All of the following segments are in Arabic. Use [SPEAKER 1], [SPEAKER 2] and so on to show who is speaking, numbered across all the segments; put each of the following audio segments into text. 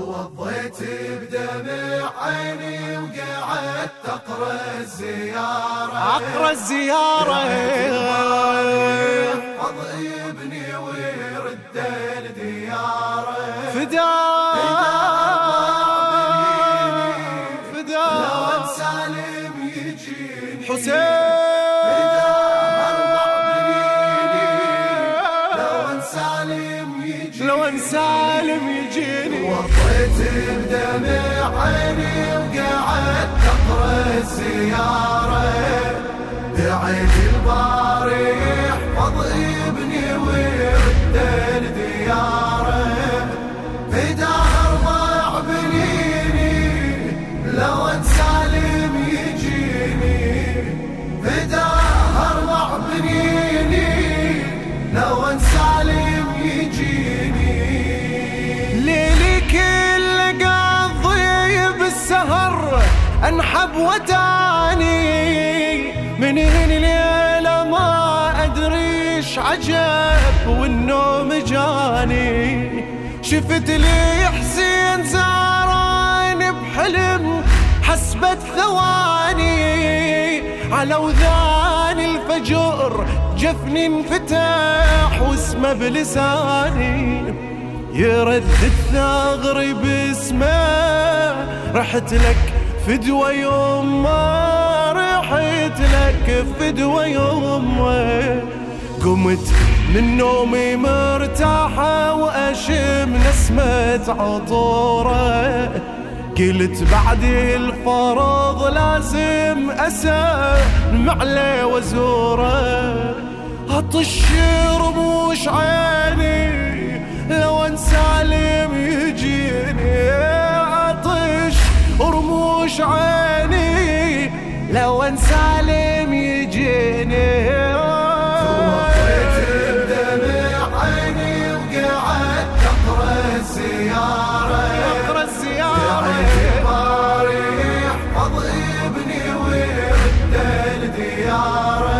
[SPEAKER 1] توضيت بدمع عيني وقعدت أقرأ الزيارة احفظ ابني ويرد لدياره فداء لو سالم يجيني
[SPEAKER 2] حسين لو سالم يجيني
[SPEAKER 1] وضيت بدمع عيني وقعدت أقرأ الزيارة دعيت الباري يحفظ ابني ويرد لدياره فداه أرضع بنيني لو سالم يجيني فداه أرضع بنيني لو سالم يجيني
[SPEAKER 2] ليلي كل قضي بالسهر انحب وتاني من الليلة ما ادريش عجب والنوم جاني شفت لي حسين زاران بحلم حسبت ثواني على وذان الفجر جفني انفتح واسمه بلساني يردد ثغري باسمه رحت لك فدوى يمه رحت لك فدوى يمه قمت من نومي مرتاحة وأشم نسمة عطوره قلت بعد الفرض لازم أسلم عليه وزوره أطش رموش عيني لو ان سالم يجيني أطش رموش عيني لو ان سالم يجيني
[SPEAKER 1] توضيت بدمع عيني وقعدت أقرأ الزيارة دعيت الباري يحفظ ابني ويرد لدياره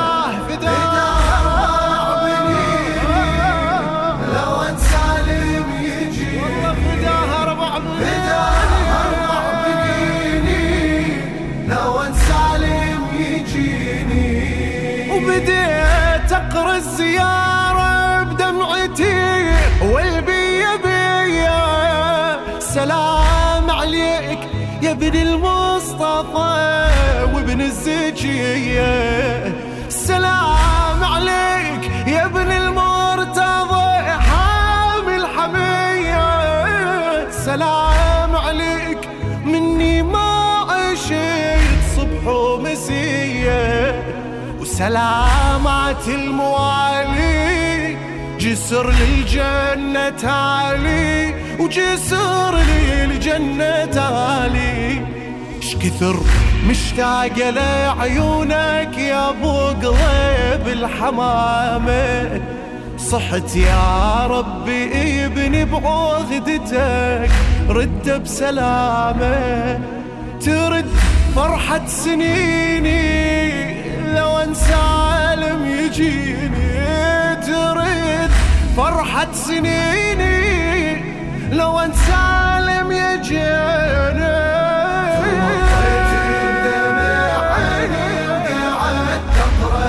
[SPEAKER 2] وبديت أقرأ الزيارة بدمعتي والبيا بيا سلام عليك يا ابن المصطفى وابن الزكية سلام عليك يا ابن المرتضى حامل حمية سلام عليك مني ما عشت صبح ومسية وسلامات الموالي جسر للجنة تالي وجسر للجنة تالي شكثر مشتاق لعيونك يا ابو قلب الحمامة صحت يا ربي ابني بعهدتك رد بسلامة ترد فرحة سنيني لو ان سالم يجيني ترد فرحة سنيني لو ان سالم يجيني
[SPEAKER 1] توضيت بدمع عيني وقعدت أقرأ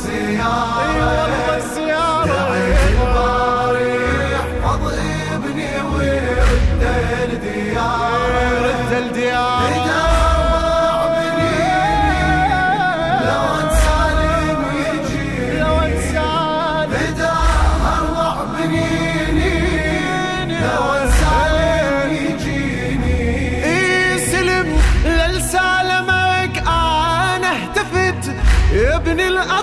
[SPEAKER 1] الزيارة دعيت الباري يحفظ ابني ويرد لدياره
[SPEAKER 2] ابن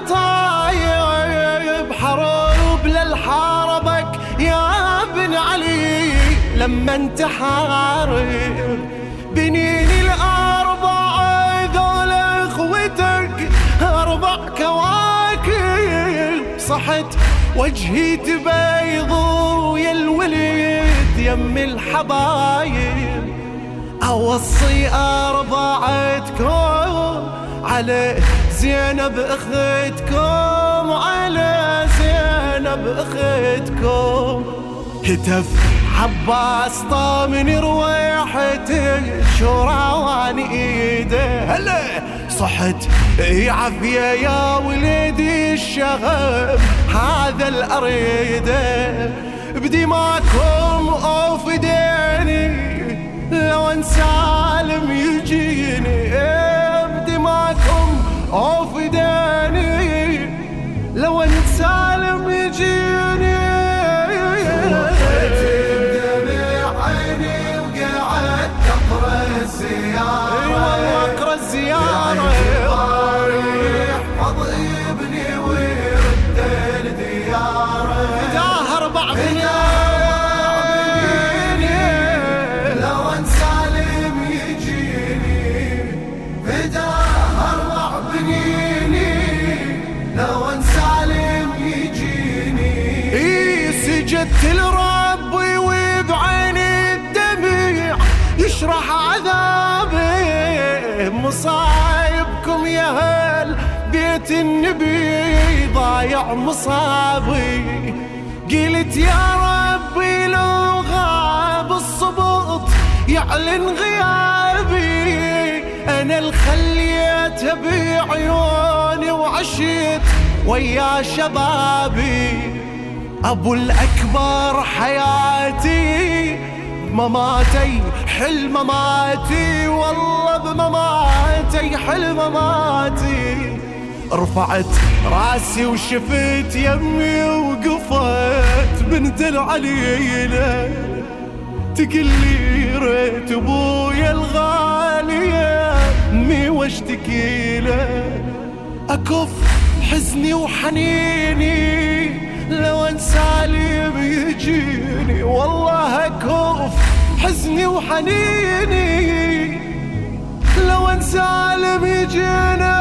[SPEAKER 2] الأطايب حروب للحاربك يا ابن علي لما انت حارب بنين الأربعة ذول اخوتك 4 كواكب صحت وجهي تبيض ويا الولد يم الحبايب أوصي 4 على زينب اختكم على زينب اختكم هتف عباس طامن رويحته شراوان ايده هلا صحت عافية يا ولدي الشغب هذا الأريده بدماكم اوف ديني لو ان سالم يجيني بدماكم اوف ديني لو ان سالم يجيني
[SPEAKER 1] اقرا الزيارة يحفظ ابني ويرده لدياره
[SPEAKER 2] فداه 4 بنين
[SPEAKER 1] لو ان سالم يجيني فداه 4 بنيني لو ان سالم يجيني
[SPEAKER 2] سجدت لربي وبعيني الدمع يشرح عذابي مصايبكم يا هل بيت النبي ضايع مصابي قلت يا ربي لو غاب الصبط يعلن غيابي انا الخليت بعيوني وعشت ويا شبابي ابو الاكبر حياتي مماتي حل مماتي والله بمماتي حل مماتي رفعت راسي وشفت يمي وقفت بنت العليلة تقلي ريت ابويا الغالية امي واشتكي له اكف حزني وحنيني لو ان سالم يجيني والله اكف حزني وحنيني لو ان سالم يجيني